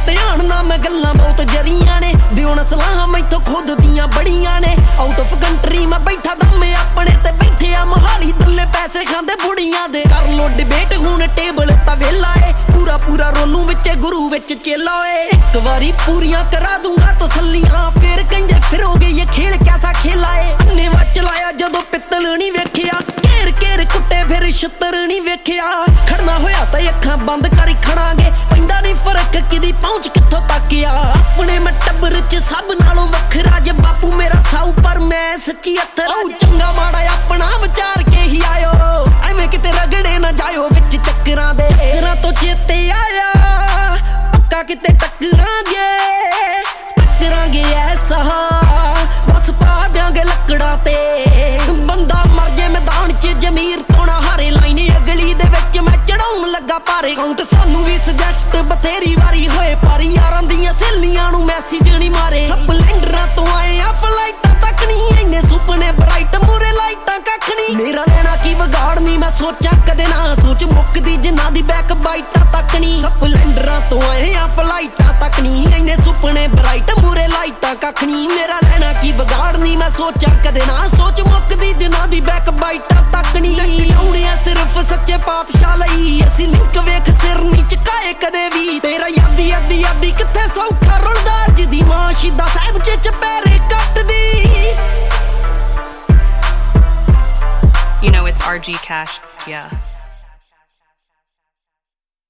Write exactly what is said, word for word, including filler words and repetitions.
ਧਿਆन ना मैं गल्लां बहुत जरियां ने दिओ ना सलाह मैथों खुद दियां बड़ियां ने आउट ऑफ कंट्री मैं बैठा दम अपने ते बैठे आ मोहाली दल्ले पैसे खांदे बुड़ियां दे कर लो डिबेट हुण टेबल ता वेला ए पूरा पूरा रोलू विच गुरु विच चेला ए एक वारी पूरियां करा दूंगा तसल्लियां फिर कहंदे फिरोगे ये खेल कैसा खेला ए अन्ने वा चलाया जदों पित्तल नहीं वेखिया घेर घेर कुट्टे फिर छत्तर नहीं वेखिया खड़ना होया तां अखां बंद कर खड़ांगे पैंदा नहीं फर्क किदी पहुंच कित्थों तक आ अपने मैं टब्बर च सब नालों वखरा जे बापू मेरा साऊ पर मैं सच्ची अत्तर ओ चंगा माड़ा अपना विचार के ही आयो एवें किते रगड़े ना जायो विच चक्करां दे तेरा तो चेते आया पक्का किते टकरांगे टकरांगे ऐसा बस पा देंगे लकड़ा ते बंदा मर जे मैदान च जमीर तोड़ा हारे लाइन अगली दे विच मैं चढ़ाउण लगा पारे काउंट सानू भी सजैस्ट बथेरी वारी होए पारी यारां दियां सहेलियां नू मैसेज नहीं मारे स्पलेंडरां तो आए आ फ्लाइटां तक नहीं इन्ने सुपने ब्राइट मूरे लाइटां कख नहीं मेरा लेना की विगाड़नी मैं सोचा कदे ना सोच मुक्कदी जिन्ना दी बैक बाइटां तक नहीं स्पलेंडरां तो आए आ फ्लाइटां तक नहीं इन्ने सुपने ब्राइट मूरे लाइटां कख नहीं मेरा लेना की विगाड़नी मैं सोचा कदे ना सोच मुक्कदी जिन्ना दी बैक बाइटां तक नहीं आउणे सिर्फ सच्चे पातशाह लई असीं लिंक वेख सिर नहीं झुकाए कदे भी तेरा यादी यादी यादी कित्थे सौखा रुलदा अज दी मां शहीदा साहिब च चपैरे कटदी You know it's R G Cash, yeah.